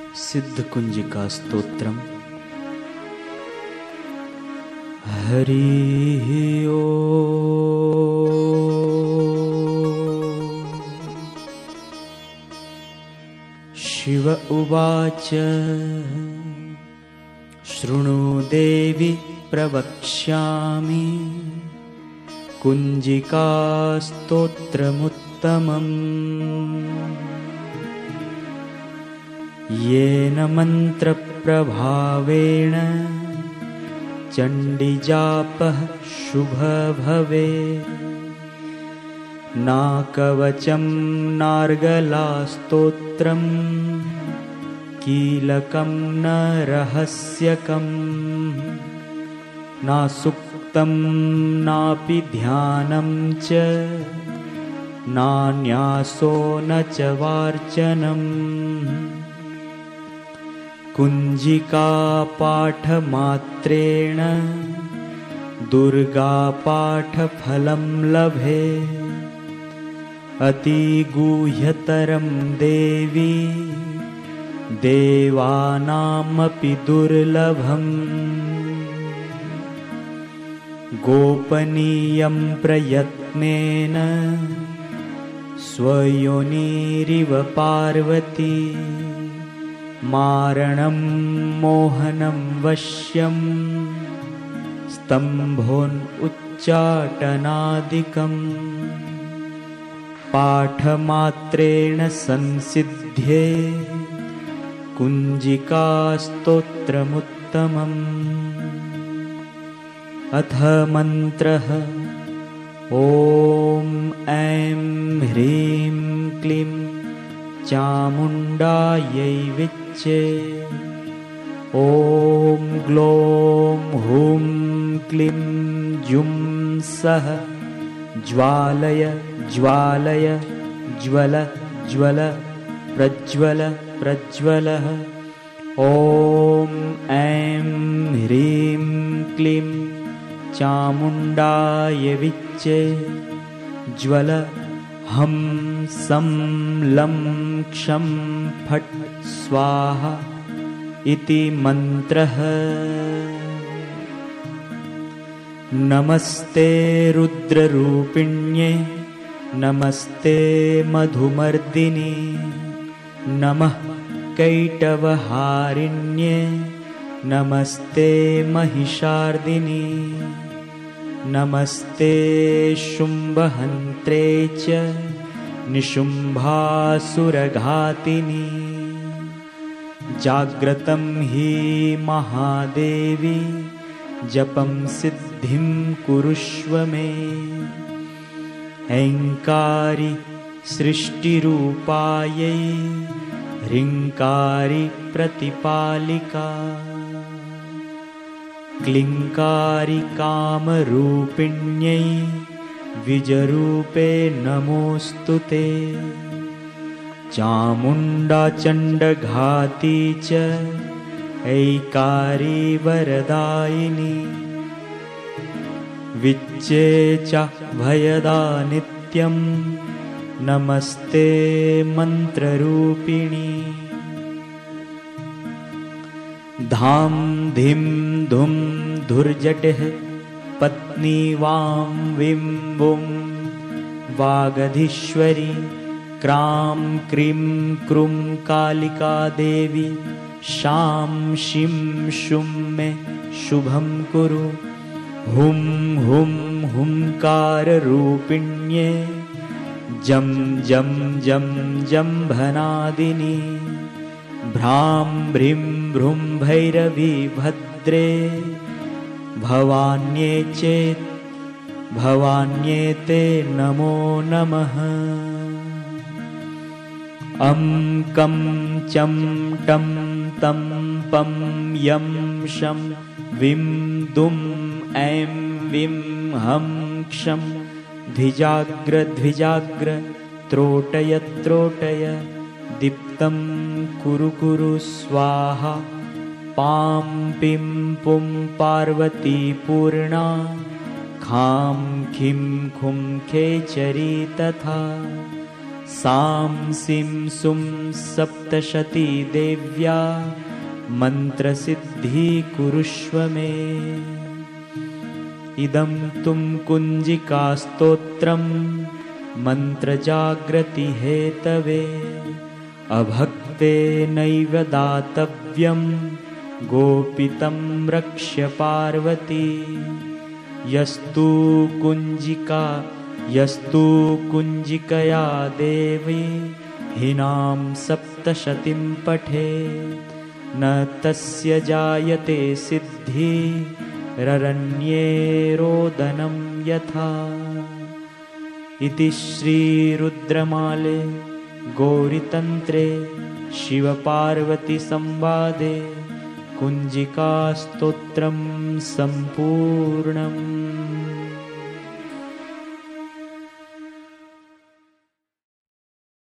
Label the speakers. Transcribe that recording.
Speaker 1: सिद्धकुंजिका स्तोत्रम्। हरिः ओम्। शिव उवाच शृणु देवि प्रवक्ष्यामि कुंजिका स्तोत्रमुत्तमम्। येन मन्त्रप्रभावेण चण्डीजापः शुभः भवेत्। न कवचं नार्गलास्तोत्रं कीलकं न रहस्यकम्। न सुक्तं नापि ध्यानं च नान्यासो न च वार्चनम्। कुंजिका पाठमात्रेण दुर्गापाठफलं लभे। अतिगूह्यतरं देवी देवानामपि दुर्लभम्। गोपनीयं प्रयत्नेन स्वयोनिरिव पार्वती। मारणं मोहनं वश्यं स्तम्भोच्चाटनादिकम्। पाठमात्रेण संसिध्ये कुंजिका स्तोत्रमुत्तमम्। अथ मन्त्रः ॐ ऐं ह्रीं क्लीं चामुण्डायै विच्चे। ॐ ग्लौं हूं क्लीं जुं सः ज्वालय ज्वालय ज्वल ज्वल प्रज्वल प्रज्वलः। ॐ ऐं ह्रीं क्लीं चामुण्डाय विच्चे। ज्वल हं सं लं क्षं फट् स्वाहा इति मन्त्रः। नमस्ते रुद्ररूपिण्ये नमस्ते मधुमर्दिनि। नमः कैटवहारिण्ये नमस्ते महिषार्दिनि। नमस्ते शुम्भहन्त्रे च निशुम्भासुरघातिनि। जाग्रतं हि महादेवी जपं सिद्धिं कुरुष्व मे। ऐङ्कारी सृष्टिरूपायै ह्रीङ्कारी प्रतिपालिका। क्लीङ्कारी कामरूपिण्यै द्विजरूपे नमोऽस्तु ते। चामुण्डा चण्डघाती च ऐकारी वरदायिनी। विच्चे च भयदा नित्यं नमस्ते मन्त्ररूपिणी। धां धिं धुं धुर्जटिः पत्नी वां विं वुं वागधीश्वरी। क्रां क्रीं क्रूं कालिका देवी। शां शीं शूं मे शुभं कुरु। हुं हुं हुंकाररूपिण्ये जं जं जं जम्भनादिनी। भ्रां भ्रीं भ्रूं भैरवी भद्रे भवान्ये चेत् भवान्येते नमो नमः। अं कं चं टं तं पं यं शं विं दुं ऐं विं हं क्षं द्विजाग्र द्विजाग्र त्रोटय त्रोटय। दीप्तं कुरु कुरु स्वाहा। पां पिं पुं पार्वती पूर्णा। खां खीं खुं खेचरी तथा। सां सिं सुं सप्तशती देव्या मन्त्रसिद्धि कुरुष्व मे। इदं तुं कुञ्जिकास्तोत्रं मन्त्रजागृति हेतवे। अभक्तेनैव दातव्यं गोपितं रक्ष्य पार्वती। यस्तु कुञ्जिकया देवी हीनां सप्तशतीं पठेत् न तस्य जायते सिद्धिररण्ये रोदनं यथा। इति श्रीरुद्रमाले गौरीतन्त्रे शिवपार्वतीसंवादे कुञ्जिकास्तोत्रं सम्पूर्णम्।